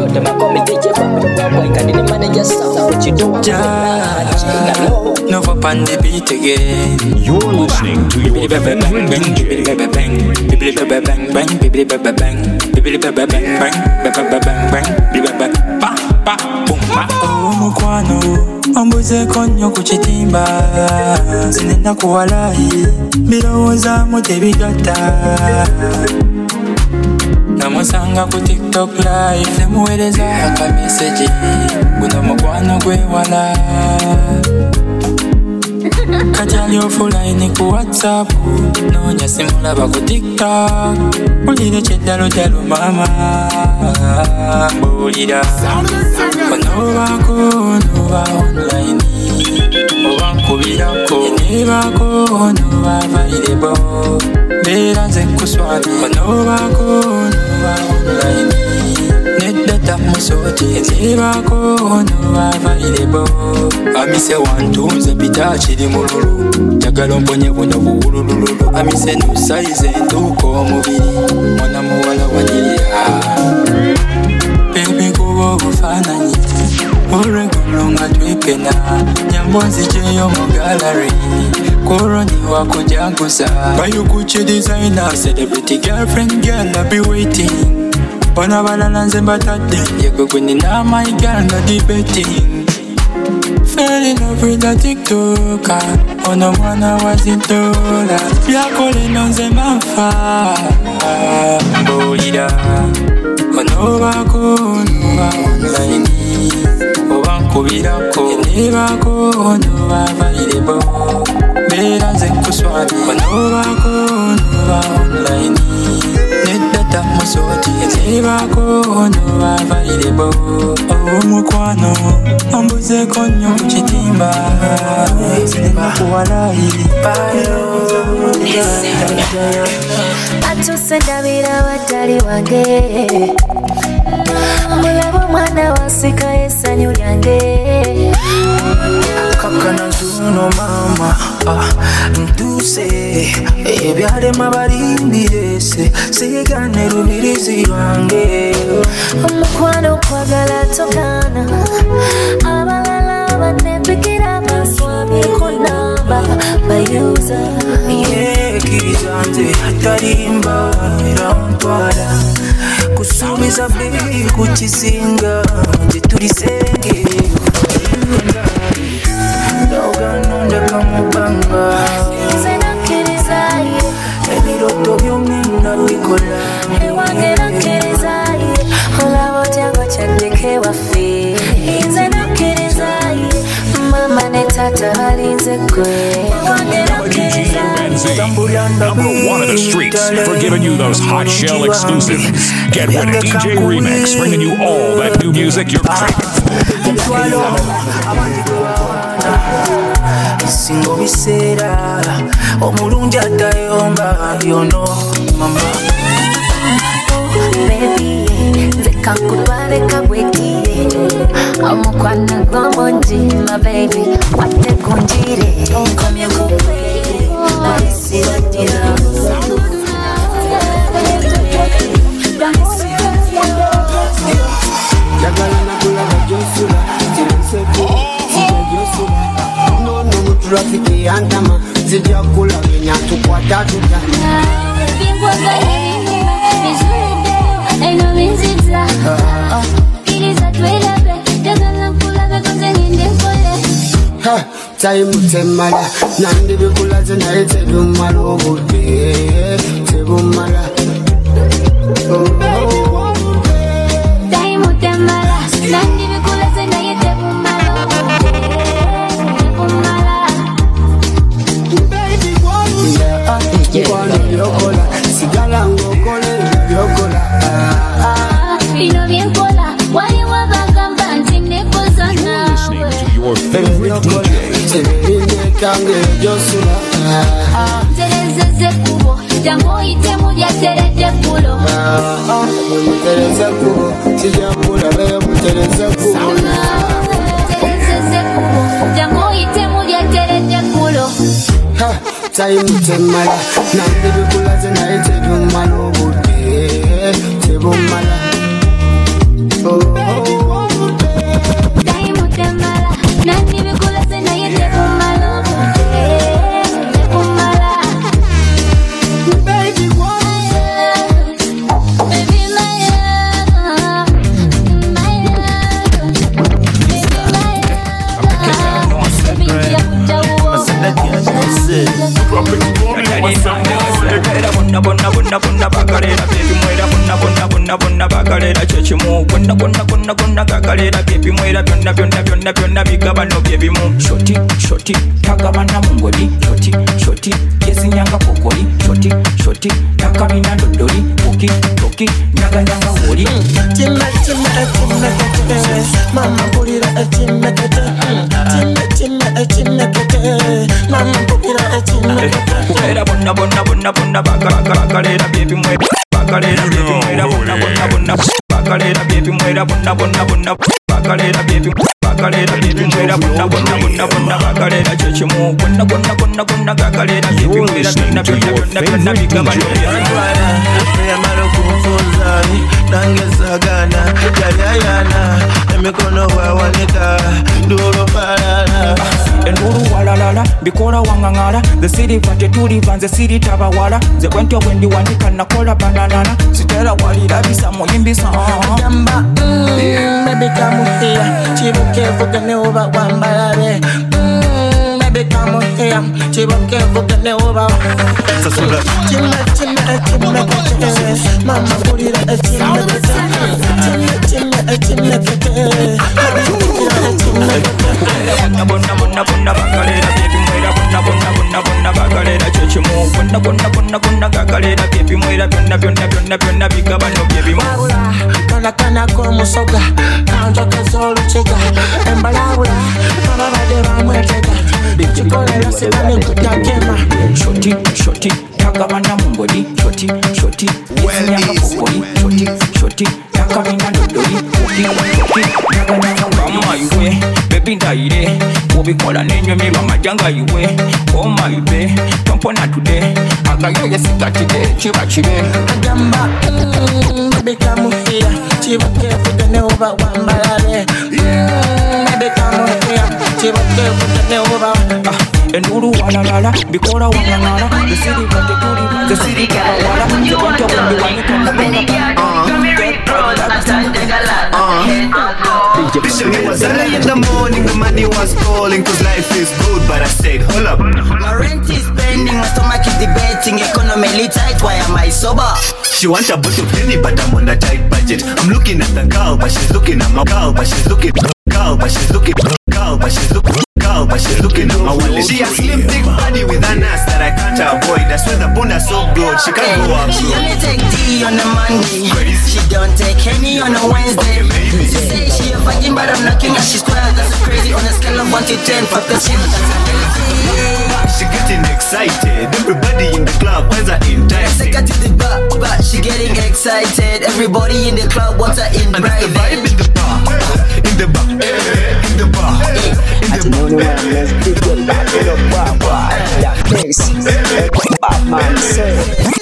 know them I come and take you from the boy. Can the manager sound what you do? No for pan the beat again. You're listening to your favorite DJ. Mukwano ombuze konyo ku kitimba sinenda kuwalayi birowooza mu tebigata namusanga ku TikTok live nemuweereza akameseji guno mukwano gwewala kati ali offline ku WhatsApp noonya simulaba ku TikTok mulire kyeddalodalo mama mbuulira onobaako noba online oba nkubirako nebaako noba available mbeera nze nkuswami onobaako noba online neddata musooti nebaako noba available amise wantunze pita kiri mululu njagala omponye buno buwulululu amise nusayize entuuka omubiri mwana muwala wanyirira bebi kuba obufaananyi olweggulo nga twepena nyambonzi gyeyo mu gallery koroni wakujaguza bayukuchi designer celebrity girlfriend girl I be waiting bona balala nze mbatadde yego gwe nina my girl nga debating fell in love with a TikToker ono mwana wazintola byakole nonze manfa mbuulira onobaako noba online oba nkubirako nebaako noba available mbeera nze nkuswami onobaako noba online neddata musooti nebaako noba available omukwano ombuzeeko nnyo ku kitimba sinema kuwalayi atuse ndabira watali wange mulaba omwana wansika essanyu lyange kakana zuno mama ntuse ebyalema balimbirese sigane lubirizi lwange omukwano kwagala tokana abalala banepikira baswamiko namba bayuza yekiriza nze atalimba era ntwala kusuubiza bebi ku kizinga nze tuli senge ndoganondeka mubanga nze nakkirizaye ebiroto byomena bikola ewange nakkirizaye olaba otyango kyaddeke waffe nze nakkirizaye mama ne tata balinze gwe ewange Number one of the streets for giving you those hot shell exclusives. Get ready, DJ Remix, bringing you all that new music you're craving for. Singo bisera omulungi atayomba yono mama baby nze kankutwale kabwekiye omukwana gw'omungi my baby watte kunjire onkomye kukwe abisiradira jagala nakulaba gyosula kirenseku kijajosula nono mu trafiki yantama zijja kulabenya tukwata tutana time temala nandi bikulaze naye tebumala obudde tebumala time temala nandi bikulaze naye tebumala tebumala baby one byokola sigala ngokole byokola bino byenkola waliwo bagamba nti nekoza nawe Your favorite DJ. Tereze kubo, jango ite mudia tereze kulo. Tereze kubo, tijambula leo tereze kubo. Tereze kubo, jango ite mudia tereze kulo. Time temala, nandi bikulaze naye tebumala obudde, tebumala. gakalera baby mwera bonna bonna bonna bonna bakalera chechimu bonna bonna bonna bonna gakalera baby mwera byonna byonna byonna byonna bigabano byebimu shoti shoti takabana mungodi shoti shoti yesinyanga pokoli shoti shoti takabina dodoli poki poki nyaga nyaga woli chimma chimma chimma mama pulira chimma chimma chimma mama pulira chimma mwera bonna bonna bonna bonna bakalera baby mwera bakalera baby mwera bonna bonna bonna bakalera baby mwera bonna bonna bonna bakalera baby bakalera baby mwera bonna bonna bonna bonna bakalera chechimu bonna bonna bonna bonna bakalera baby mwera bonna bonna bonna bigabano yamalo kumfuzani nangesagana yayayana emikono wawanika nduro palala enduru walalala bikola wangangala the city vate tuli vanze city tabawala ze kwento wendi wanika nakola banana sitera walira bisa muyimbisa jamba baby come here chibuke vugane oba wambalabe baby come here chibuke vugane oba sasula chimma chimma chimma mama pulira chimma chimma chimma bonna bonna bonna bakalera baby mwera bonna bonna bonna bonna bakalera chechimu bonna bonna bonna bonna bakalera baby mwera byonna byonna byonna byonna bigabano byebimu kana kana ko musoga kanja kazolu chega embalabula kana bade bamwetega bichikola sikane kutakema shoti shoti takabana mungodi shoti shoti yesinyanga pokoli shoti shoti takabina dodoli poki poki nyaga nyaga mama iwe baby ndaire ubikola nenyo mirwa majanga iwe oh my baby tompona today agayoye sikatide chiba chibe agamba baby come here chibuke fugane oba wambalabe baby come here chibuke fugane oba enduru walalala bikola wangangala the city vate tuli the city tabawala the kwento wendi wanika It was early in the morning, the money was calling, cause life is good, but I said, hold up. My rent is pending, my stomach is debating, economically tight, why am I sober? She wants a bottle of penny, but I'm on a tight budget. I'm looking at the girl, but she's looking at my girl, but she's looking girl, but she's looking girl, but she's looking girl, but she's looking at my wallet. She a slim thick body with an ass that I can't avoid. That's why the bone is so good, she can't go up. She only take D on a Monday. She don't take Henny on a Wednesday. She say she a virgin, but I'm knocking her, she's square. That's so crazy on a scale of 1 to 10. Fuck the shit. She getting excited. Everybody in the club wants her enticing. Got to the bar, but she getting excited. Everybody in the club wants her in and private. And the vibe in the bar, in the bar, in the bar, in the bar. Let's pick your back in the bar, that face. Batman say,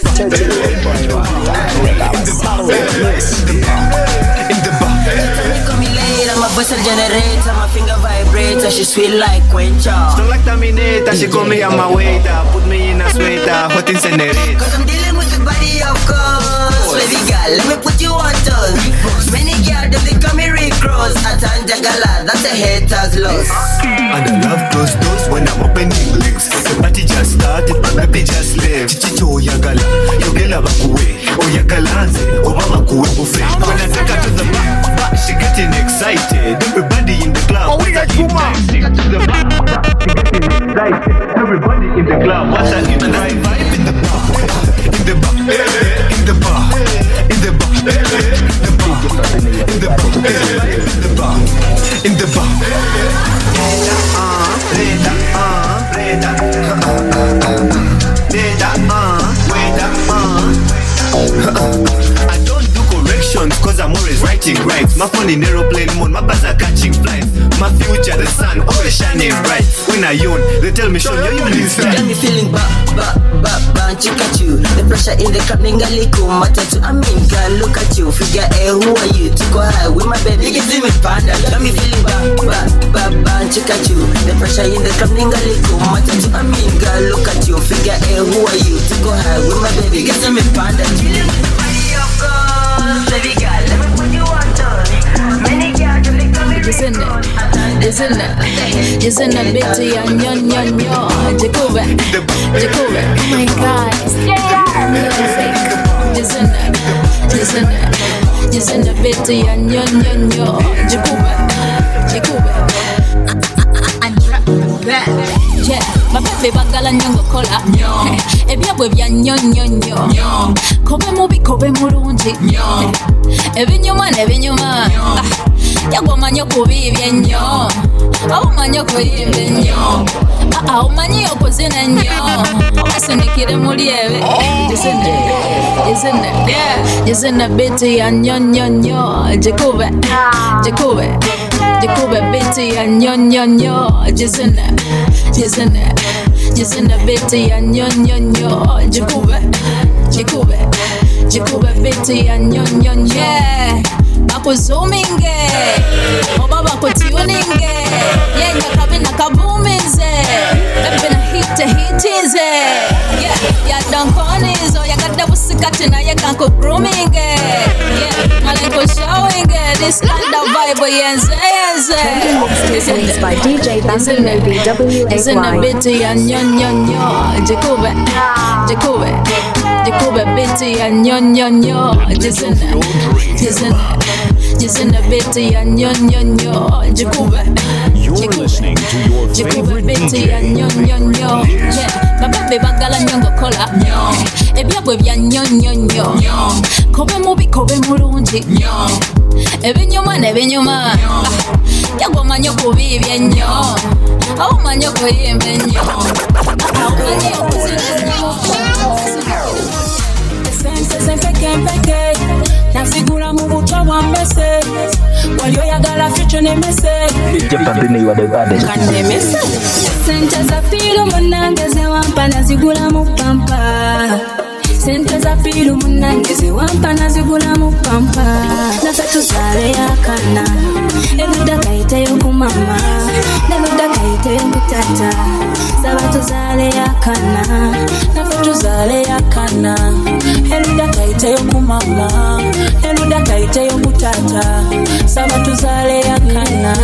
in the bar. My voice generator, my finger vibrator. She sweet like quencher. Strong like Terminator, she call me on my waiter. Put me in a sweater, hot incinerator. Cause I'm dealing with the body of course. Baby girl, let me put you on toes. Many girls, they call me Rick Ross. Atanja Gala, that's a hater's loss. And I love those doors when I'm opening links. The party just started, my baby just left. Chichicho Yagala, Yogela Bakuwe. Oh Yagalanze, Obama Kuwe buffet. When I take her to the bar, she getting excited. Everybody in the club. Oh, we got two more. She got to the bar, she getting excited. Everybody in the club, what's that in the vibe in the bar? In the bar, in the bar, in the bar, in the bar, in the bar, in the bar, in the bar. I don't do corrections cause I'm always writing rhymes. My phone in aeroplane mode, my bars are catching flights. My future, the sun, always shining bright. When I yawn, they tell me, Sean, you're yawning straight. Got me feeling Chikachu. The pressure in the club, ningaliku matatu. I mean, girl, look at you. Figure, hey, who are you? To go high with my baby, you can see me panda. Got me feeling Chikachu. The pressure in the club, ningaliku matatu. I mean, girl, look at you. Figure, hey, who are you? To go high with my baby, you can see me panda. Chilling with the body of God. Baby girl, let me put you on toes. Many girls, they come me Isn't it big to yon Jacob. Oh my God, it's music. Jisena beti ya nyo nyo nyo. Jikube. Yeah, my baby bagala nyongo kola. Ebyabwe bya nyo nyo nyo. Kobe mubi kobe mulungi. Ebinyuma nebinyuma. Yagomanyo kubibye nnyo. Awumanyo kuyimba nnyo. Awumanyi okuzina nnyo. Asunikire muli ebe. Jisena beti ya nyo nyo nyo. Jikube beti ya nyo nyo nyo. Jisena beti ya nyo nyo nyo. Jikube beti ya nyo nyo nyo. Bakuzuminge oba bakutuninge yenye kabina kabumize ebina hitize ya donkonizo ya gada busikati na ya kanko groominge malenko showing this kind of vibe yenze by DJ Bambino BWAY. Isn't a bit ya nyo nyo nyo. Jikube biti ya nyo nyo nyo. Jisena biti ya nyo nyo nyo. You're listening to your favorite biti ya nyo nyo nyo. Bababe bagala nyongo kola. Ebyabwe bya nyo nyo nyo. Kobe mubi kobe mulungi. Ebinyuma nebinyuma. Yagomanyo kubibye nnyo. Awumanyo kuyimba nnyo. Awumanyo okuzina nnyo. Sente mpeke nasigula mu buto bwa mbese wali oyagala ficho ne mese sente za pilo munange ze wampa nazigula mu pampa sente za pilo munange ze wampa nazigula mu pampa nafe tuzale yakana eluda kaiteyo ku mama neluda kaiteyo ku tata saba tuzale yakana nafe tuzale yakana eluda kaiteyo ku mama eluda kaiteyo ku tata saba tuzale yakana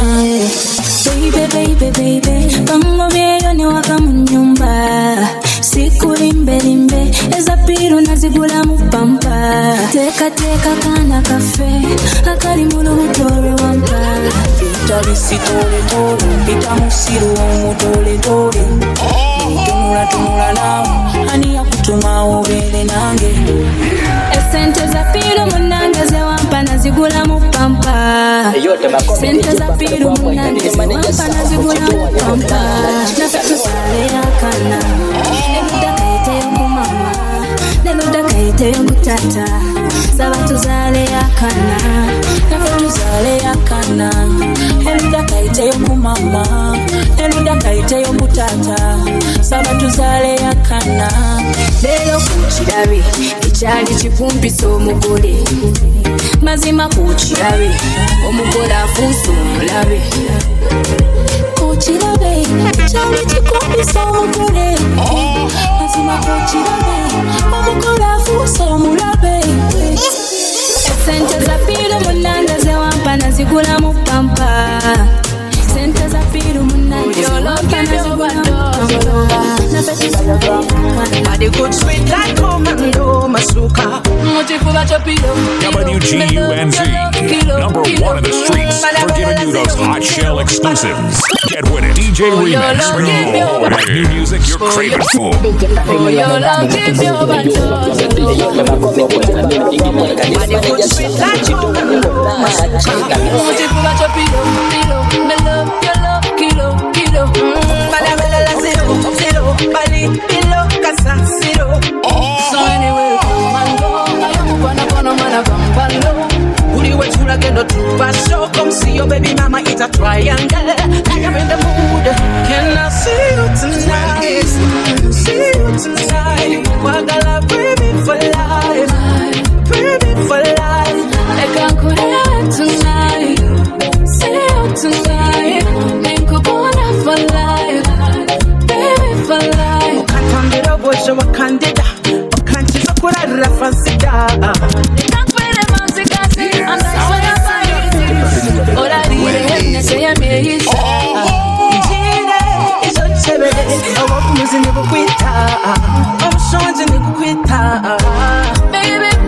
baby bamubyeyo ne waka mu nyumba sikulimbelimbe eza piro nazigula mu pampa teka kana kafe akali mu lutore wampa tabisitole bita musiru omutole tunula nawe ani yakutuma obere nange esente za piro munange ze wampa nazigula mu pampa sente za piro munange ze wampa nazigula mu pampa nafe tuzale yakana eluda kaiteyo ku mama neluda kaiteyo ku tata saba tuzale yakana nafe tuzale yakana eluda kaiteyo ku mama eluda kaiteyo ku tata saba tuzale yakana lero kukirabe ekyali kikumpisa omugole mazima kukirabe omugole afuusa omulabe kukirabe ekyali kikumpisa omugole mazima kukirabe omugole afuusa omulabe esente za piro munange ze wampa nazigula mu pampa sente za piro munange ze wampa nazigula mu pampa Body good sweet like commando masuka. WGUNZ, number one in the streets, for giving you those hot shell exclusives. Get with it. DJ Remix, bringing you all that new music you're craving for. Bali, pilo, casa, zero. So anyway, Uri wechula kendo tuba show. Come see your baby mama, it's a triangle. I'm in the mood. Can I see you tonight? See you tonight. Wagala baby for life. Baby for life. I can't go there tonight. See you tonight. Think about for life. For life, ukatambira bosho wakandida ukanchiza kurara fansida nikakwere manzikazi andaswera bayi orari neseye mehisa njire izochebele obokumuzi nikukwita omushonje nikukwita baby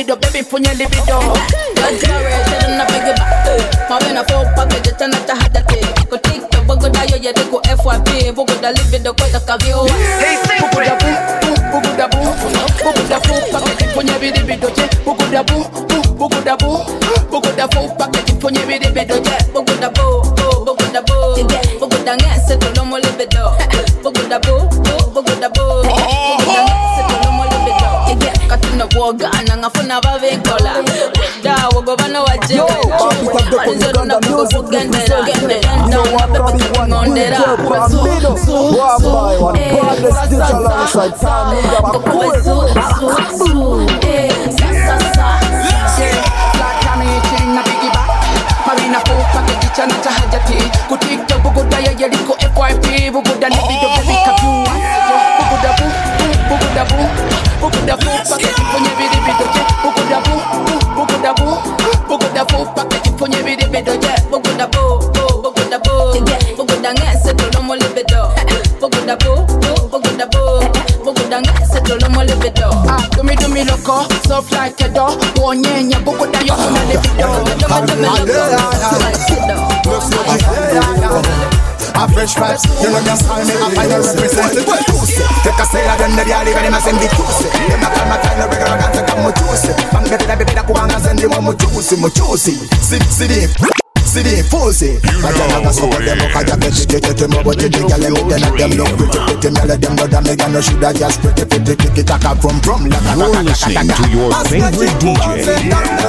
libido, baby, punya libido. Gajare, tena big back. Mawena for package, tena tahadate. Ko TikTok, bogo da yo yede ko FYP, bogo da libido ko takavyo. Bogo da bogo da package, punya libido, bogo da bogo da package, punya libido, bogo da bogo da ngese to lomo libido, bogo da bogo da ngese to lomo libido. Katina woga anangafuna bavenkola, da wogo bana waje. Alizero na bogo gendera, enda wabe ngondera. Marina Popa kichana cha hajati kutikta bugoda ya yaliko FYP bugoda libido baby kabua bugoda Popa kifonye bidibido bugoda Popa kifonye bidibido bugoda ngese tolomo libido bugoda ngese tolomo libido. Do me loco, soft like a dog. Wonyenya bugoda yo na libido. A fresh vibes, you know just call me up and you represent it. Well, pussy, take a sail again, the alley when they send the pussy. Them not call my time, the regular guys to come with juicy. I'm getting a baby that go and send them more juicy. See the pussy. I can't have a soap of them, I can't get them over the jig. Let me tell them look pretty, let them know that me gonna shoot a just pretty, kick it a cap from like a you're listening to your favorite DJ.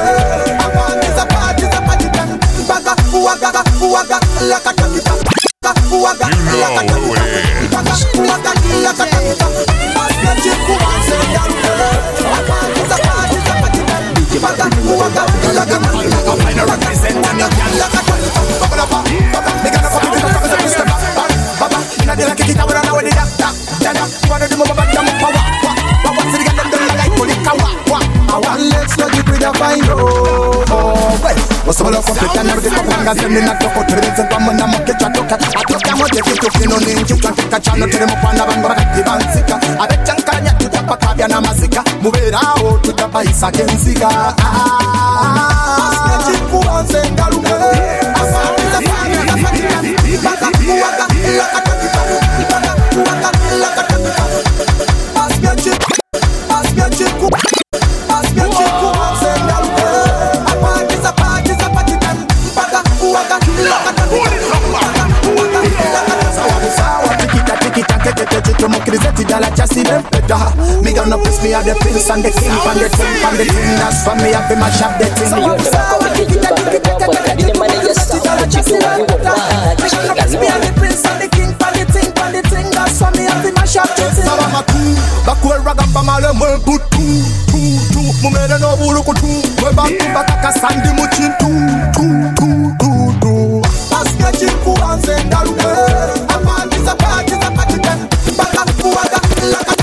Let's go deep with a fine what's all of the can never get up and send in a talk to the and come and make a talk. I took them what you to feel on in you can take a channel to them upon the Bansika. I bet Chankanya to the Pataviana Masika. Move it out to the Paisa Kensiga. Me gonna press me at the pins and the king and the thing and the thing. That's for me I be mash up the thing. So you the money just stop what you do when you want. Press me at the pins and the king and the thing and the thing. That's for me I be mash up the thing. Sama matu, bakuwe ragamba male mwe butu, mumere no buruku tu, mwe bantu bataka sandi muchin tu. Paske chiku anze ndaruke, apati za pati ten, baka kuwaga laka.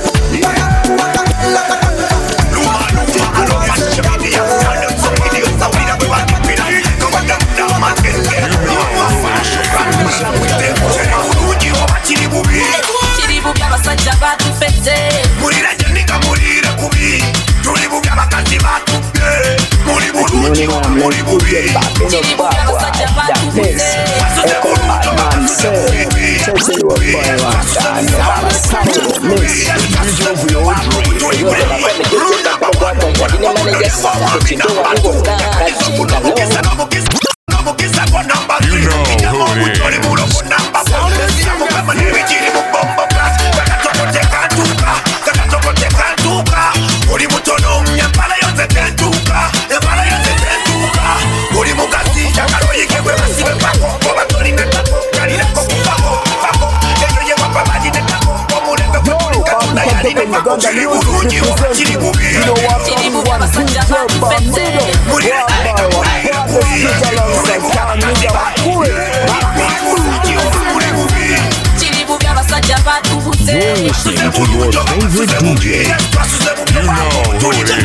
You're listening to your favorite DJ. You know who it is.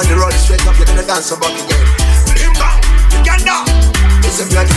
on the road, straight up, you're gonna dance some bucket again. Bim bam, Uganda. It's a bloody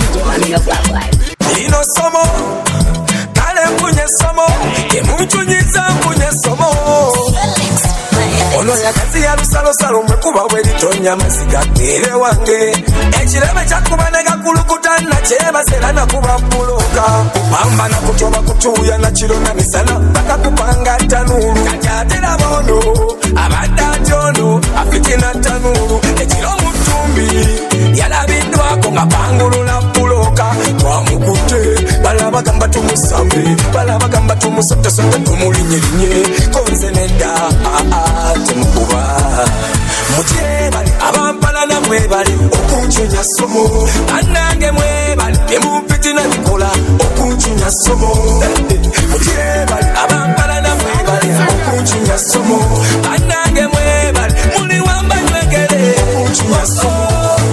Ino somo, kale mpunye somo, kemunchunyiza mpunye somo. Ono yakati ya lusalo mwekuba welitonya masiga kere wange. Echireme chakuba nega kulukutana cheba selana kuba mpuloka. Kupamba na kutoba kutuya na chilo na misana baka kupanga tanuru. Kajatela bono, abada jono, afikina tanuru. Echilo mutumbi, yalabindwa konga pangulu na mpuloka. Kwa mukute, balaba gamba tumusambe, balaba gamba tumusote sote tumulinye konze neda. Temukuba Mutebali abampala na mwebali okunchunya somo Anange mwebali emumpiti na bikola okunchunya somo Mutebali abampala na mwebali okunchunya somo Anange mwebali muli wamba nwegele okunchunya somo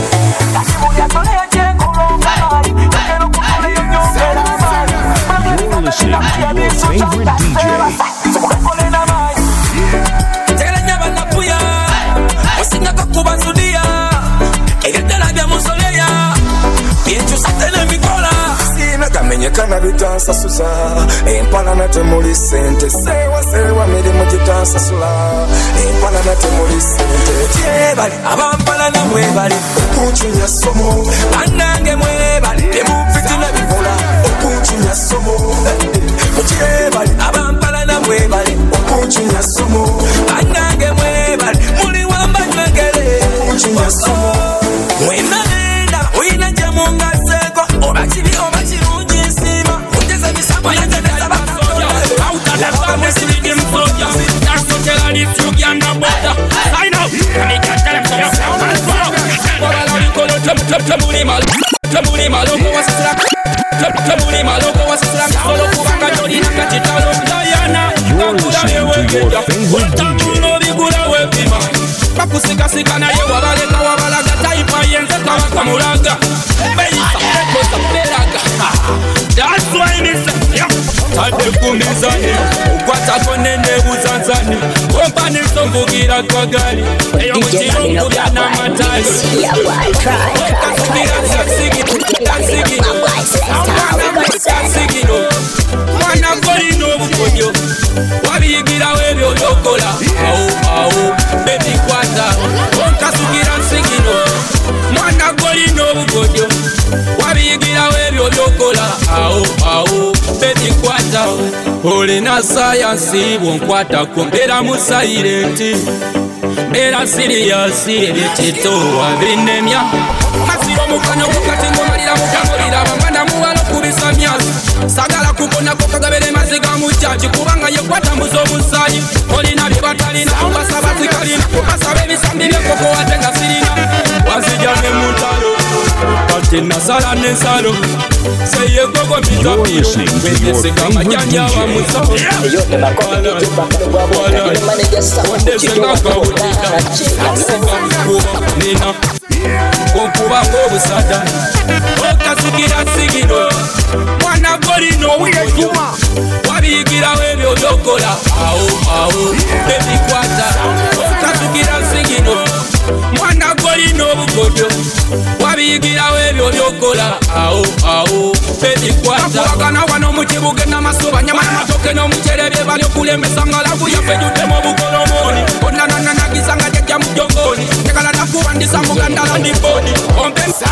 You're listening to your favorite DJ. Menyekana bitansa susa empana na temuli sente sewa mirimu gitansa sula empana na temuli sente tebali abampala na mwebali okunchunya somo anange mwebali emupiti na bivola okunchunya somo tebali abampala na mwebali okunchunya somo anange mwebali muli wamba nwegele okunchunya somo mwenanenda uina jamunga seko obachibi Bakusikasika naye wabaleka wabalaga taipa yenze kawakamulaga beisa ekosa beraga. That's why this Tade kumizani ukwatako nene uzanzani kompani sombugira kwa gari eyo mchirungu ya na matali mwana kori no bukonyo wabiyigira webyo yokola au baby kwata onkasugira nsigino mwana kori no bukonyo wabiyigira webyo yokola au baby kwata olina sayansi bwonkwata kumbera mu silenti mbera siriyasi ebititowa binemya masiro mukano kukati ngomalira mukamulira bamwana muwalo kubisa myasi sagala kubona kokagabere maziga muchachi kubanga yekwata muzo musayi olina bibatalina basaba zikalina basaba ebisambi byekoko watenga sirina wazijane mutalo kati nasala nensalo seye gogo mitapiro wenyeseka majanja wa musao ondesenga kawulika aseka mikuba nina konkuba ngobusada okasukira sigino mwana golino wiyekuma wabiyigira webyo byokola au bebikwata okasukira sigino mwana golino bugodo wabiyigira webyo byokola au bebikwata wakana wano mukibuge n'amasuba nyama n'amatoke n'omucere bye bali okulembesa ngalabu yafejudde mu bukolomoni onanana nagisanga jajja mu jongoni njagala nakubandisa mugandala ndi bodi ompesa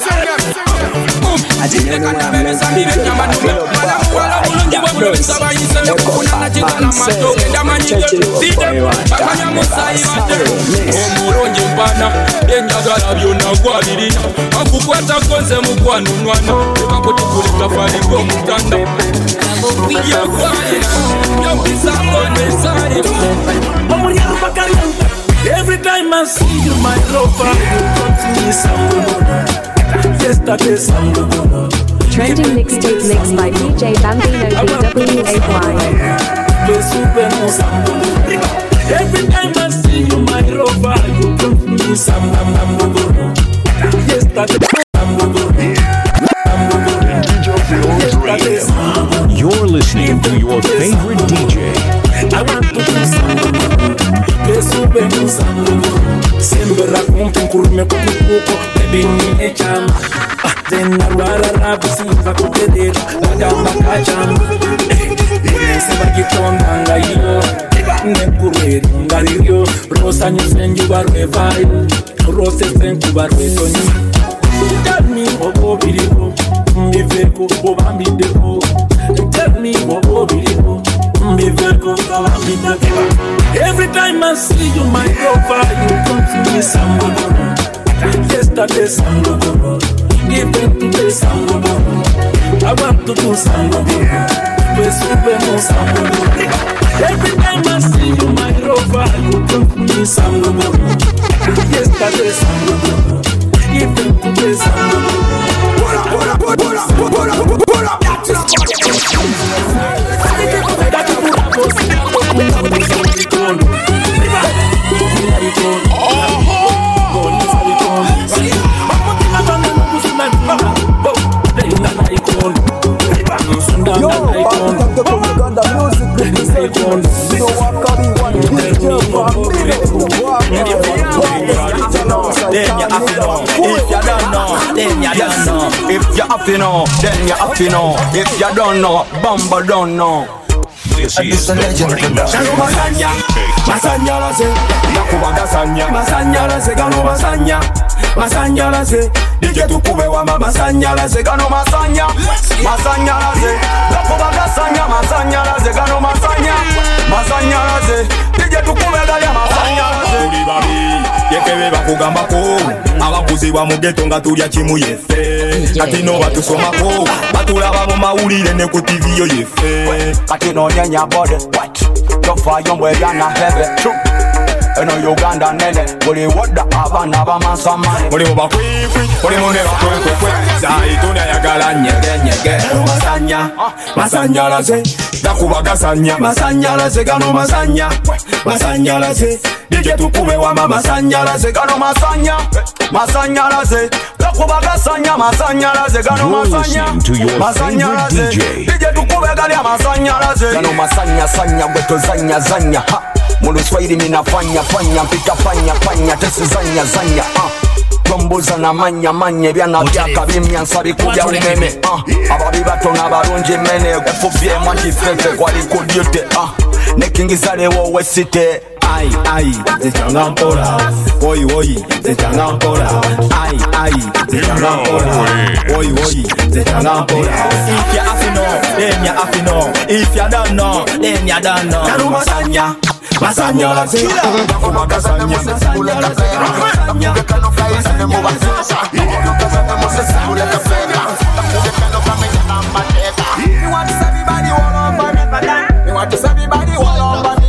omulongi mpana enjagala byonna gwabirina akukwata konze mukwanunwana ekakutukulitafaliko omutanda every time I see you, my lover, you come to me some yesterday some Trending mixtape mixed by DJ Bambino BWAY. Every time I see you, my lover, you come to me some yesterday. You're listening to your favorite DJ. I want to do some. Sera kumpi nkurume kukuko Baby nine chama Zena rwara rabu sinza kukedera Bagamba kachama Seba gitonda ngayo Nekurweri ngariryo Rosa nyisenju barwevayo Rose senju barwetonyi Tell me obo biribo Mbiveko obambideko Tell me obo biribo Mbiveko obambideko. Every time I see you my profile you come to me sambono. Yesterday sambono, even today sambono. I want to do sambono, sambono. Every time I see you my profile you come to me sambono. Yesterday sambono, even today sambono. If you have to know, then you have to know. If you don't know, Bamba don't know. This is the breaking Masanya, Masanya la se, Yakubaga Sanya, Masanya la se, Gano Masanya, Masanya la se, DJ Tukube wa Masanya la se, Gano Masanya, Masanya la se, Yakubaga Sanya, Masanya la se, Gano Masanya, Masanya la se, DJ Tukube galia Masanya la se. Uri yekebe bakugamba ko, abakuzi ba mugeto nga tulya kimu yefe. Kati no batusomako, batulaba mu mawulire ne ku TV yo yefe. Kati no nyanya body, what? Tofa yombwe yana hebe, true. Eno Uganda nene, buli woda abana bamansamane. Buli mubakwikwi, buli mune bakwekwe. Zaituna yagala nyege. Masanya, Masanya la se, Yakubaga Sanya, Masanya la se, Gano Masanya, Masanya la se. DJ Tukube wa Masanya la se, Gano Masanya, Masanya la se. Yakubaga Sanya, Masanya la se, Gano Masanya, Masanya la se. DJ Tukube galia Masanya la se. Gano Masanya, Sanya, weto zanya, zanya, ha. Mulu Swahili mina fanya, mpika panya, tesi zanya, Tomboza na manya, byana byaka bimya nsabi kubya umeme, Ababi bato n'abalungi mene, gufubye mwanti fete kwali kudyute, Nekingiza lewo wesite. Ai, zechanga mpora. Oi, zechanga mpora. Ai, zechanga mpora. Oi, zechanga mpora. If you have to know, then you have to know. If you don't know, then you don't know. Gano Masanya, Masanya la se, Yakubaga Sanya, Masanya la se, Masanya. You want to see everybody all over me? You want to see everybody all over me?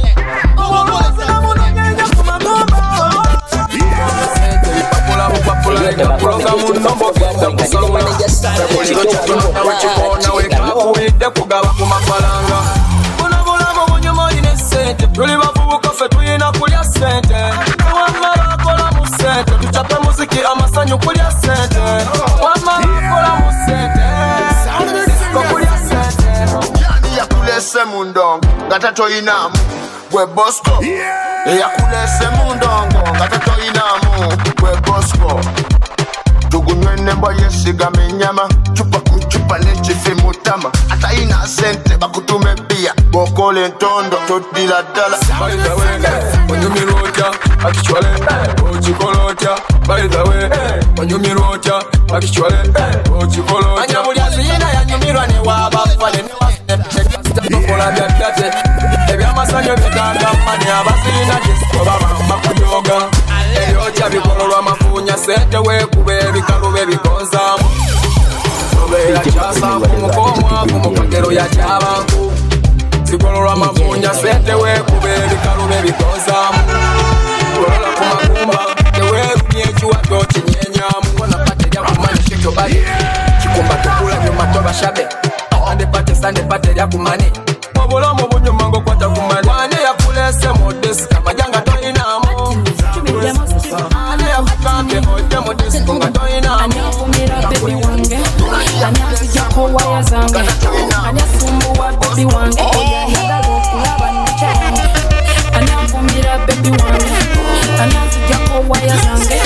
Tuli bavubuka ffe tuyina kulya sente wamala akola mu sente tucape muziki amasanyu kulya sente wamala akola mu sente kulya sente yani yakulese mu ndongo nga tatoyinamu gwe Bosco yakulese mu ndongo nga tatoyinamu gwe Bosco tugunywe nembo yesigama ennyama cupa ku cupa n'ekifi mu ttama atayina sente bakutume bbiya bw'okola entondo toddira ddala onyumirwa otya akichwale okikola otya balizawe onyumirwa otya akichwale okikola otya anya buli aziyina yanyumirwa newabafa nekola byaddate ebyamasanyo byegagamani abaziyina gyesikoba bamakujoga ebyokya bikololwa amafunya sente weekuba ebikalu bebigonzaamu obeera kyasanvu mukomwavu mu kagero yakyabanku zikololwa amafunya sente weekuba ebikalu bebigonzaamu kolola ku makumba teweerumya ekiwato kinyenyaamu konapate lyakumani shekyobali kikumba tukula byomatoba bashabe sande pate lyakumani obulamu bunyuma ngokwata kumani wani yakulese modesi amajanga toyinamu ani yakukambe ojje modesi nga toyinamu anyavumira bebi wange anyazijako waya zange anyasumbuwa bebi wange oyayagala okulaba nekyange anyavumira bebi wange anyazijako waya zange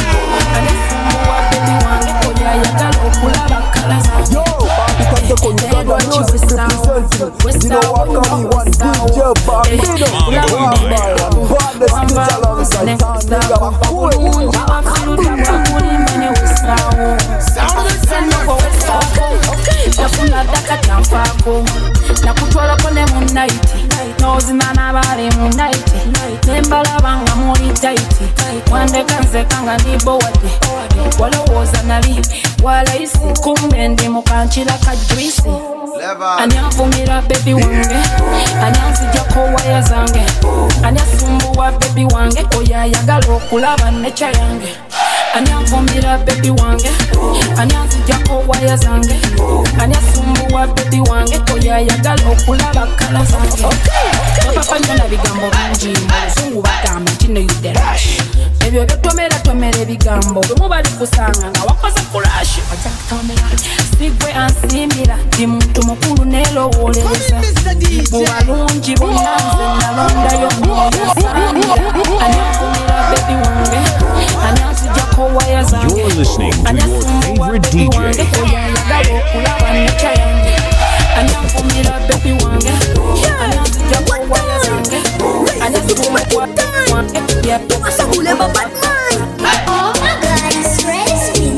You know what can be one DJ Bambino. One the skills alongside Tom Nigga Cool. Nakutwala kone munaiti nozimana bali munaiti nembalabanga muli taiti wandekanzekanga ndibowade walowooza nali walaisi kumbe ndi mukanchira kajwisi anyanvumira bebi wange anyanzijako waya zange anyasumbuwa bebi wange oyayagala okulaba necha yange anyanvumira bebi wange anyanzijako waya zange anyasumbuwa bebi wange oyayagala okulaba kala zange papa nyona bigambo bingi muluzungu bagamba kino yuderash ebyo byotomera ebigambo bwe bali kusanga nga wakoze kulashi sigwe ansimbira ndi muntu mukulu nelowooleza mu balungi bonna nze nalondayo anyanvumira bebi wange anyanzijako waya zange anyasumbuwa bebi wange oyayagala okulaba necha yange anyanvumira bebi wange anyanzijako waya zange anyasumbuwa bebi wange oyayagala Oh my God, it's racing.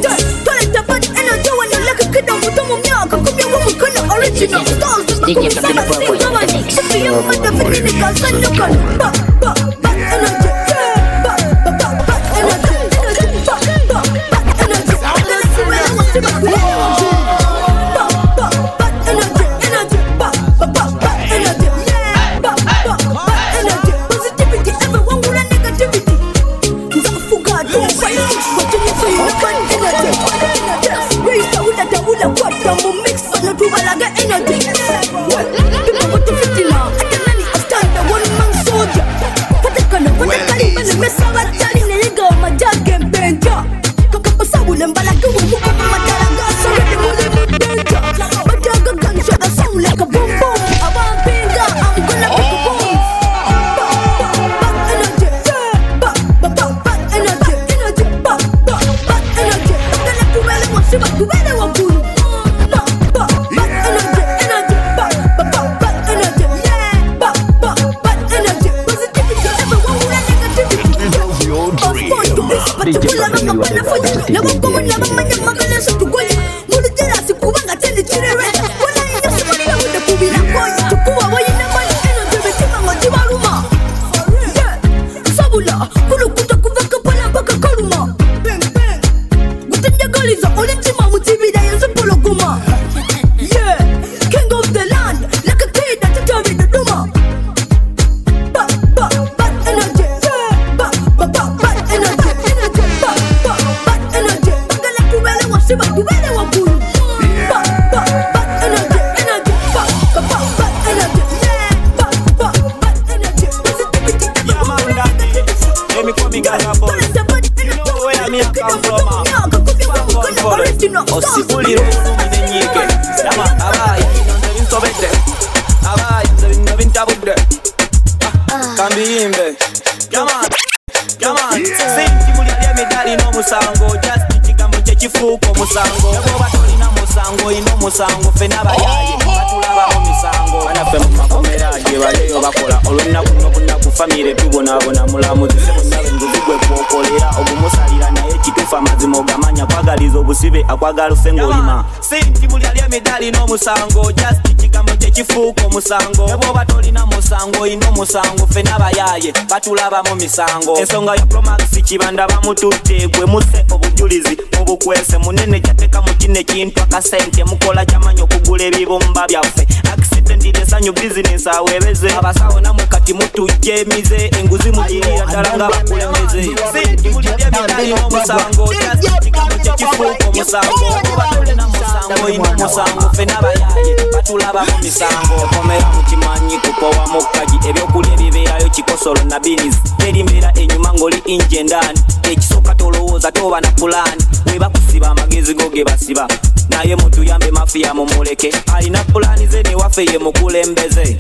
Musango fena bayaye batulaba mu misango anafe mu makomera je baleyo bakola olunaku nokunaku famire tubonabona mulamuzi sebunabe nguzigwe kwokolera obumusalira naye kitufa mazimo gamanya kwagaliza obusibe akwagala ufengolima sinti buli ali medali no musango just kigambo kyekifuuko musango ebo batolina musango ino musango fena bayaye batulaba mu misango ensonga ya Promax kibanda bamututte gwe muse obujulizi obukwese munene kyateka mu kine kintu akasente mukola kyamanyo okugula ebibomba byaffe accident ilesanyo business awebeze abasawo namwe kati mutujje mize enguzi mujirira talanga bakulembeze sinti buli ali medali no musango just kigambo kyekifuuko musango batolina musango ino musango fena bayaye batulaba mu misango komera mukimanyi kupowa mukaji ebyokulya ebibeerayo kikosolo na beans erimera enyuma ngoli inje ndani ekisoka tolowooza toba na pulani weba kusiba amagezi goge basiba naye mutu yambe mafia mumuleke alina pulani ze newaffe ye mukulembeze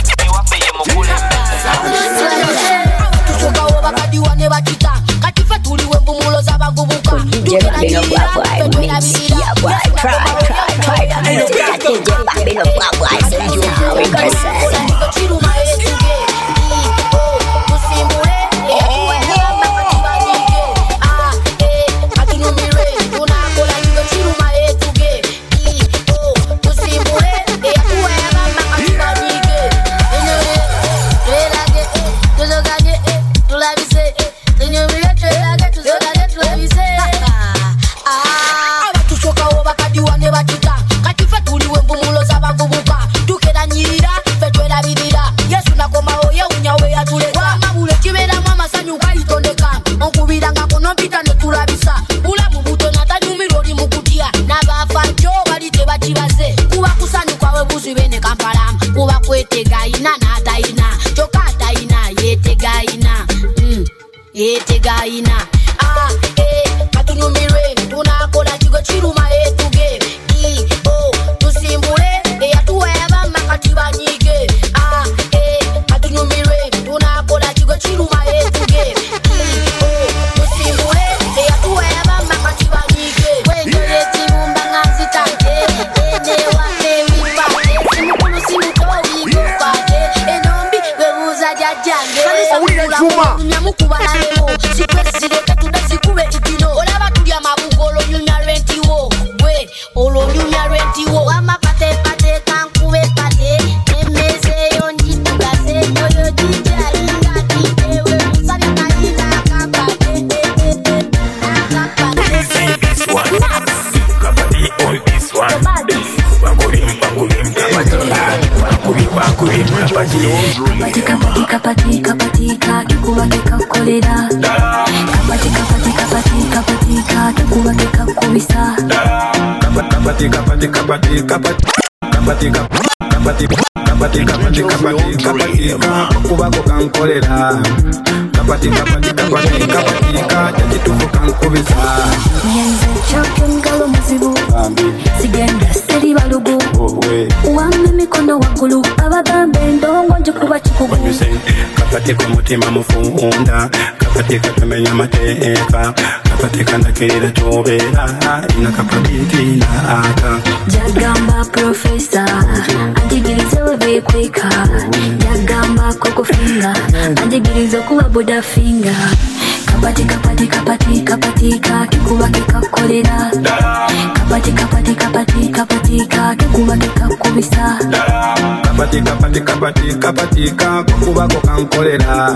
tukugawo bakadiwa ne bakita kati fe tuliwe mbumulo z'abavubuka DJ Bambino Black Boy, tunakola kigo kiruma etuge tusimbule eyatuweba makati banyige katunyumirwe tunakola kigo kiruma etuge tusimbule eyatuweba makati banyige wengere timumba nganzitange enewa newipate simukulu simutowi gopate enombi webuza jajange nyamukubalalemo sikwesireka tudazikube itino olaba tulya mabugo olonyumya lwentiwo gwe olonyumya lwentiwo wamapatepate kankube pate emezeyo njitugaze yoyo jijalinga kitewe musabya kayina akapate kapatika kikuba kikakolera kapatika kikuba kikakubisa kubako kankolera kapatika jakitufu kankubisa nyenze choke ngalo muzibu sigenda seri balugu wamme mikono waggulu abagambe endongo njikuba kikugu kapatika mutima mufunda kapatika tumenya mateeka kapatika ndakirira tobeera ina kapatitina aka jagamba profesa anjigirize webekweka jagamba kokofinga anjigirize okuba budafinga kapatika kikuba kikakolera kapatika kikuba kikakubisa kapatika kokubako kankolera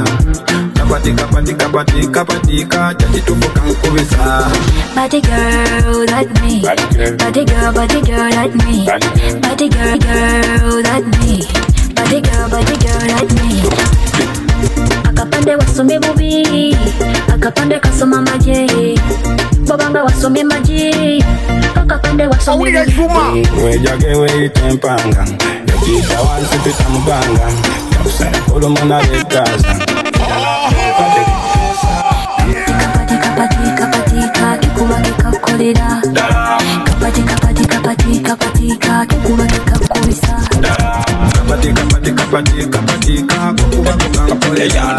kapatika jakitufu kankubisa Body girl like me, body girl like me, body girl like me, body girl like me. Akapande wasome bubi, akapande kasoma maje, babanga wasome maji, akapande wasome bubi. Wejage weitempanga, yakita wansi pita mbanga, yakusana kolomona legaza. Kapatika kikuba kikakolera kapatika kikuba kikakubisa kapatika kukuba kukankolera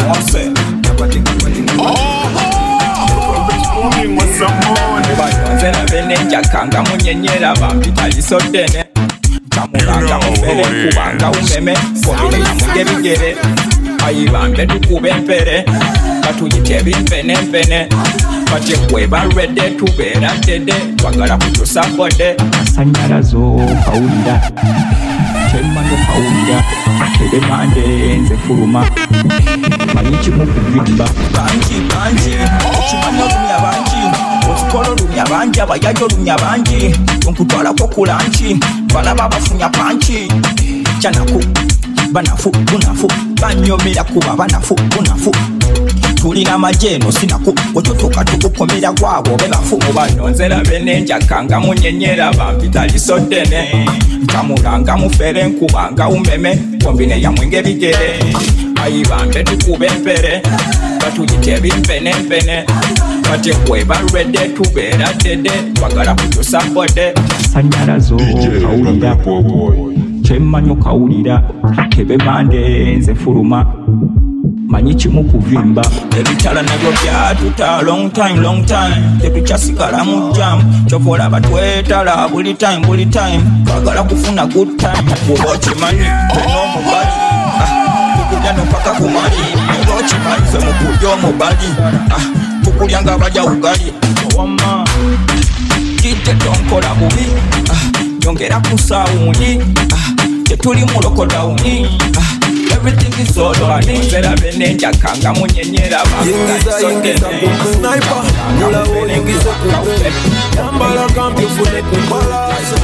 bayonzera benenjakanga munyenyera bampitalisodene kamulanga mufere kubanga umeme kobineyamuge bigere ayibambe tukube empere batuyite ebimpenempene bati kweba lwedde tubeera dede twagala kutusa bode masanyalazo kawulira kyemmanyo kawulira tebemande nze fuluma manyi kimu kuvimba bangi okimanyi olumya bangi otukola olumya bangi abayaji olumya bangi onkutwalako kulanki balaba bafunya panki kyanaku banafu bunafu banyomera kuba banafu bunafu tulina majeno sinaku ototoka tukukomera gwabo bebafu mubanonzera benenjakanga munyenyera bampitalisodene nkamulanga mufere nkubanga umeme kombine ya mwenge bigere ayibambe tukube empere batuyite ebimpenempene bati kweba lwedde tubeera dede twagala kutusa bode sanyalazo kawulira kyemmanyo kawulira tebemande nze fuluma manyi kimu kuvimba ebitala nabyo byatuta long time tebikyasigala mu jam kyovola batwetala buli time twagala kufuna good time bwoba okimanyi n'omubali tukulya nopaka kumali oba okimanyi fe mukulya omubali tukulya nga bajja ugali owama kite tonkola bubi yongera ku sawundi tetuli mu lokodawuni everything is all right nzera benenjakanga munyenyera yingiza sniper mula yingiza kupe yambala kampi fune kumbalaza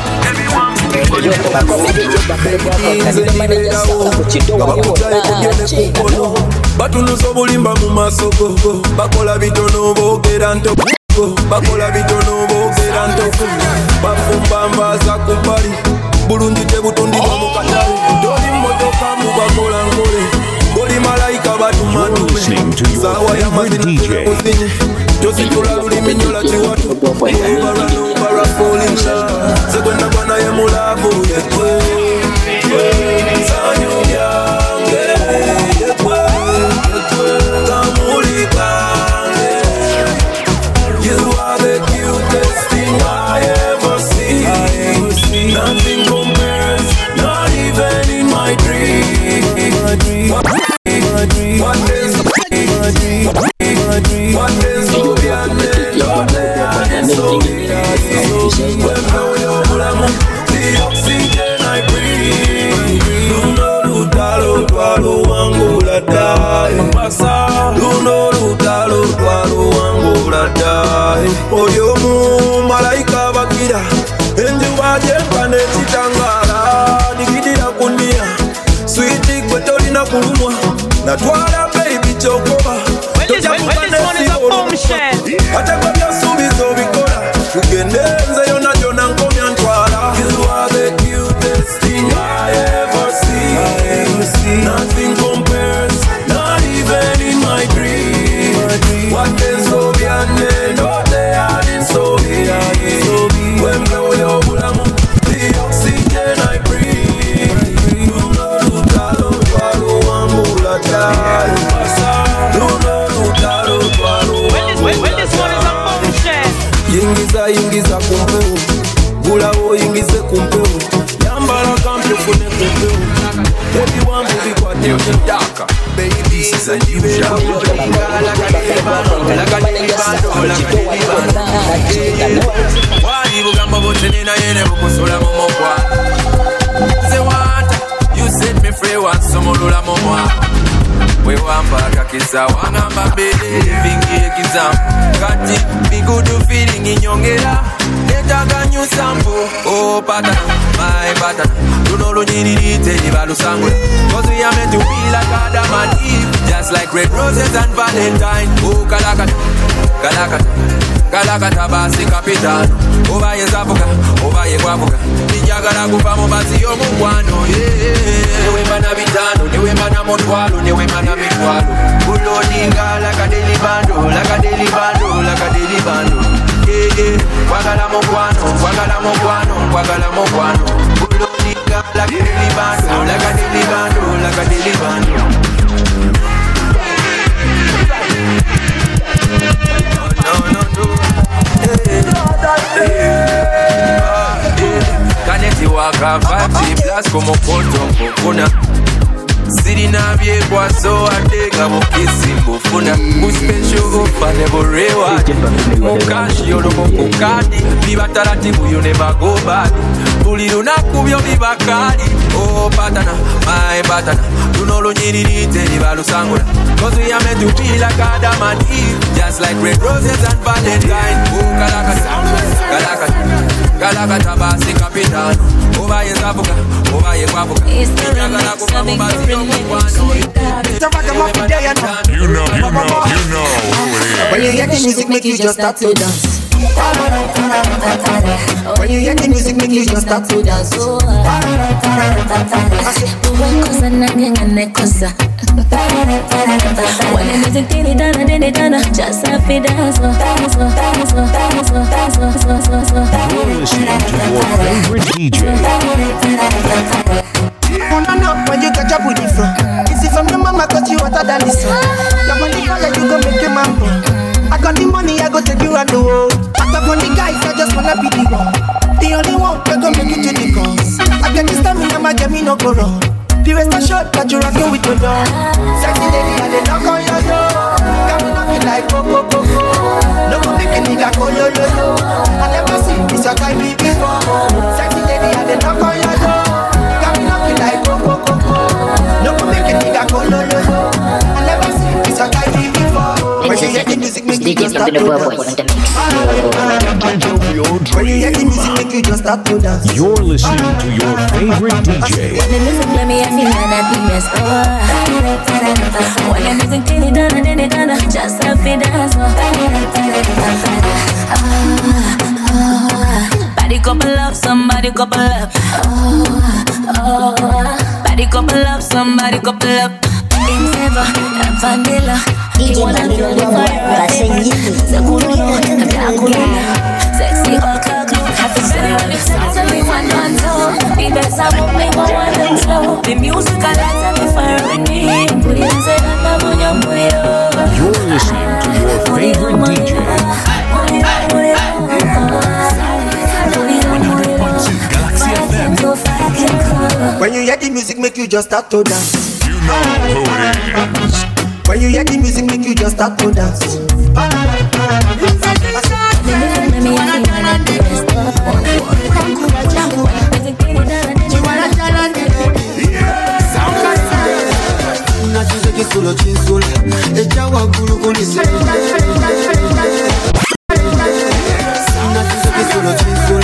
batuluza obulimba mu masoko bakola bitono boogera ntoko bakola bitono boogera ntoko bafumba mbaza kumbali bulungi tebutundibwa mu katale toli mmotoka mu bakola nkole oli malayika batumadume sawa ya mazina kuzinyi situla lulimi nyola chiwatu Ubara nubara fall in love Sekwenda bwana ye mulavu yekwe Sanyu yange yekwe Kamulika You are the cutest thing I ever see Nothing compares, not even in my dream What is so beyond the oxygen I breathe Luno lutalo twalo wangu la dai Luno lutalo twalo wangu la dai Oyo mu malaika bakira Enjuba jempane chitangala Nikidira kunia Sweetie kwetolina kulumwa Natwala baby chokoba This one is a bombshell. Atakwa byasubizo bikola Tugendenze yona jona nkomi antwala You are the cutest thing I ever see Nothing compares, not even in my dream What is so beyond no they are in so beyond When blow your bulamu the oxygen I breathe Luno lutalo twalo wambula dai Luno lutalo twalo Yingiza kumpeu Gulawo yingize kumpeu Yambala kampi ufune kumpeu Baby wambu bikwa teke daka Baby this is unusual Wali bugamba botenina yene bukusula momokwa Sewanta You set me free once somolula momwa Wewamba kakisa wangamba mbele vingi exam Kati bigudu feeling inyongera Netaga new sample Oh pattern, my pattern Tunolo nyinirite nibalusangwe Cause we are meant to be like Adam and Eve Just like red roses and Valentine Oh kalakata, kalakata Kalakata basi kapitano Oba ye zavuga, oba ye kwavuga Nijagala kufa mubasi yomukwano Newe mana bitano, newe mana motwalo Newe mana mitwalo Ulodinga like a daily bando Like a daily bando, like a daily bando Wagala mokwano, wagala mokwano Wagala mokwano Ulodinga like a daily bando Like a daily bando, like a daily bando Kaneti waka vati plus como koto kokuna Sirina bie kwa so adega mokisi mbofuna Muspesho ofa nebo reward Mukashi yolo mokukadi Bibatarati buyo never go bad Buli lunaku byo bibakali Oh patana, my patana Tunolo nyiririte nibalusangula Cause we are meant to be like Adam and Eve Just like red roses and Valentine Oh kalakata, kalakata Kalakata basi kapitano Oba ye zavuga, oba ye kwavuga Nyagala kufa mubasi yomukwano You know who it is. When you hear the music, make you just start to dance. When you hear the music, make you just start to dance. Cosa nangengane cosa. When the music did it done, just have to dance. You're listening to your favorite DJ. I wanna know where you got your booty from. Is it from your mama cause you hotter than this one? Your money fire, you gon' make a man go. I got the money, I go take you around the world. After from the guys, I just wanna be the one. The only one that gon' make it to the cause. I get this stamina, my get me no go wrong. The rest are short, but you're rocking with your dog. Sexy lady, I dey knock on your door. Got me knocking like go. No go make a nigga go yo. I never see this your type before. Sexy lady, I dey knock on your door. Got me knocking like go. No go make a nigga go yo. I never see this your type before. When you hear the music, make you just start to dance. When you hear the music, make you just start to dance. You're listening to your favorite DJ. When the music play me, I feel like the best. When the music did it done, just have to dance. Body couple up, somebody couple up. Body couple up, somebody couple up. In favor, vanilla. You wanna feel the fire. Say kululu, kabla kululu. Sexy o'clock, happy Saturday. Tell me one man slow. The best I won't make one them slow. The music I like to be firing me. Put it inside and I'm on your way. You're listening to your favorite DJ. When you hear the music, make you just start to dance. You know who it is. When you hear the music, make you just start to dance. Solo chinsul, echa wakulu kunise. Solo chinsul,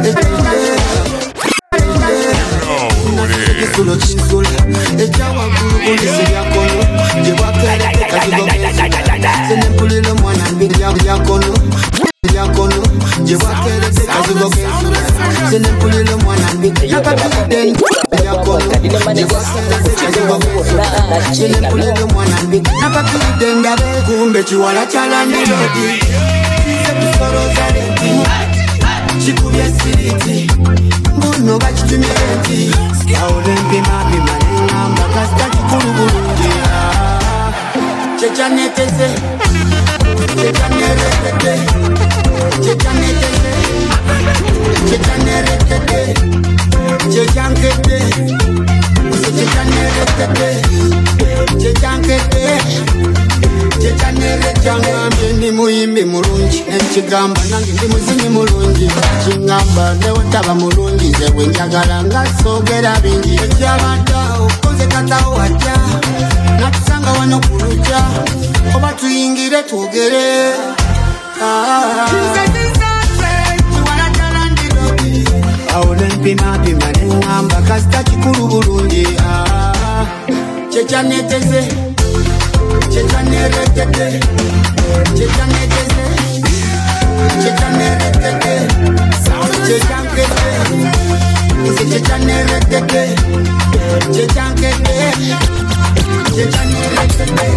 solo chinsul, echa wakulu kunise yakono. Jewa kere kajigo. Sene pulilo mwana mbili yakono. Yakono, jewa kere kajigo. Sene pulilo mwana mbili yakono. Yakono, jewa kere kajigo. Sene pulilo mwana mbili yakono. Kumbe chiwala chala melody. Sepikoro zaleti. Chikubye siriti. Mbono bachitumenti. Yaolempi mabi malenga. Mbakasta chikuru burungi. Checha neteze. Checha neretete. Checha neteze. Checha neretete. Checha nkete. Checha neretete. Checha nkete. Checha nerechanga mbendi muimbi mulungi. Nchigamba nange ndi muzinyi mulungi. Chingamba newotaba mulungi. Zewe njagala ngasogera bingi. Ejabata okoze kata owaja. Natusanga wano kuluja. Oba tuyingire twogere. Aolempi mabi manengamba kasita chikuru bulungi. Checha neteze. Checha neretete. Checha neteze. Checha neretete. Checha nkete. Checha neretete. Checha nkete. Checha neretete.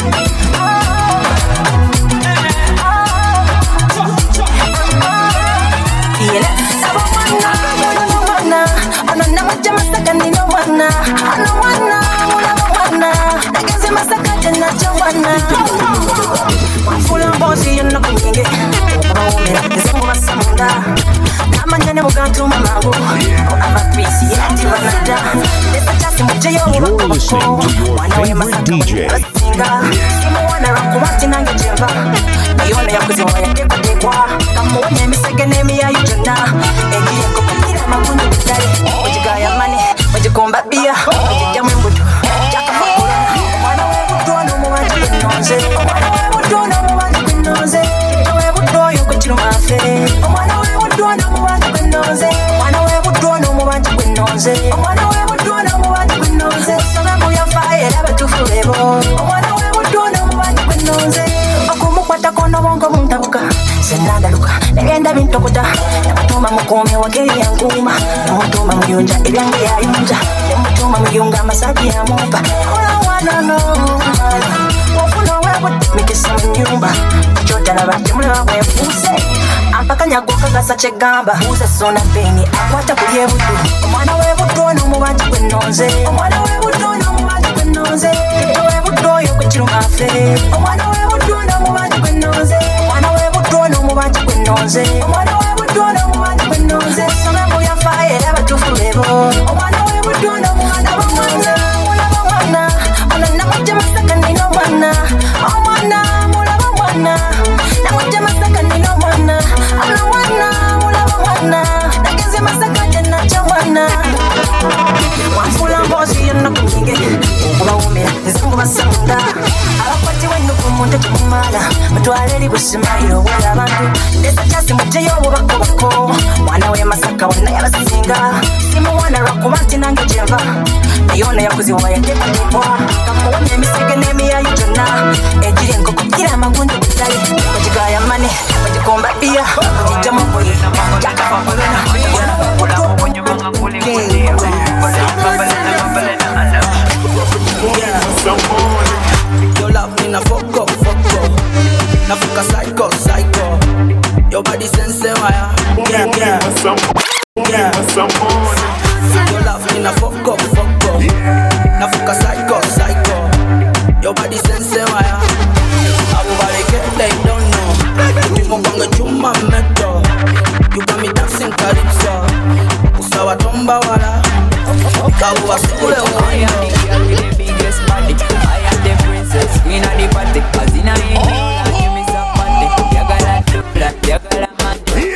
Wafula mbozi yonna kunyinge Obawomera nzemu basamunda Namanyane mugantuma mangu Abapisi yati banada Lesa chasi mujeyo You're listening to your favorite DJ. Simuwana rakubati nange jemba Nayona yakuziwa yateko tekwa Kamuwane misege nemi ya yujona Egiye kukumira magundu kutari Ojigaya mani, ojikomba bia Ojijamwe mbudu, jaka fakura Mwana webudu no muwanji kwinoze Mwana webudu no muwanji kwinoze Mwana webudu yuko chirumafe Mwana webudu no muwanji kwinoze Mwana webudu no muwanji kwinoze Mwana webudu no muwanji kwinoze Soga muya faye laba tufulebo Mwana webudu no muwanji kwinoze Okumukwata kono wongo muntabuka Senandaluka, negenda bintokota Namatuma mukome wageri ya nguma Namutuma muyunja, ebyange ya yunja Namutuma muyunga masaji ya mupa Wanano, wafuna wewe mikisa mnyumba Chota na batimule wawe fuse Ampaka nyagoka gasa chegamba Uze sona peni, akwata kuye budu Omwana we budu no mubanji kwenoze Omwana we budu no mubanji kwenoze Kito we budu yoko chirumafe Omwana we budu no mubanji kwenoze Omwana we budu no mubanji kwenoze Omwana we budu no mubanji kwenoze Sona muya faye laba tufulebo Omwana we budu no mubanji kwenoze Mwana, ona namoja masaka nino mwana Omwana, mulaba mwana Namoja masaka nino mwana Ana mwana, mulaba mwana Nageze masaka jena cha mwana Wafula mbozi yonna kunyinge Obawomera nzangu basamunda Abakwati wenu kumunte kumumala Mutwaleli busimayo wala abantu Ndesa chasi mujeyo bubako bako Mwana we masaka wana yabasinga Simu wana rakubanti nange jemba Nayona yakuziwa yateko tekwa Kamuwane misege nemi ya yujona Ejiri nkoko kira magundu kutali Wajigaya mane, wajikomba bia Wajijama boye, jaka fakulena Your love me na fuck up. Your body sense wire. Yeah. Some money. Your love me na fuck up. Na fuck a psycho. Your body sense wire. Abu Balike, they don't know. You move on the chuma meto. You got me dancing calypso. Usawa tomba wala. Kabu wasule I am the girl with the biggest body. I am the princess, queen of the party. Cause in a India, give me some money. You gotta do that, you gotta man.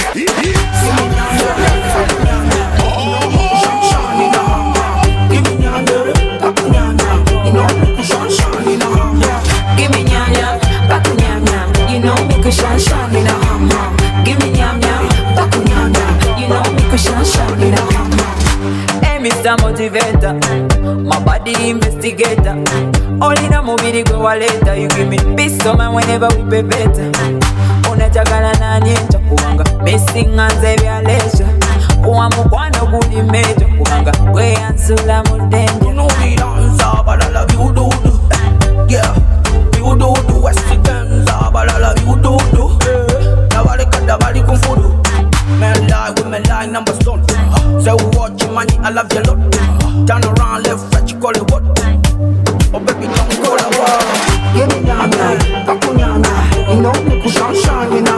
Give me nyam, back nyam. You know me could shine in a hum. Give me nyam, back nyam. You know me could shine in a hum. Hey, Mr. Motivator, my body investigator. All in a movie go later. You give me peace of mind whenever we pay better. Unachagala na nyencha kuwanga missing anze violation. Uwa mukwano kuli mejo kuwanga kwe ansula mudenja. No need answer, but I love you do. Yeah, you do West Ganza, but I love you do. Nobody kung fu do. Man lie with me lie number stone. Say watch your money, I love you lot. Turn around left, right, you call it what? Oh baby, don't go to war. Give me nyana, kaku nyana. You know me could shine in a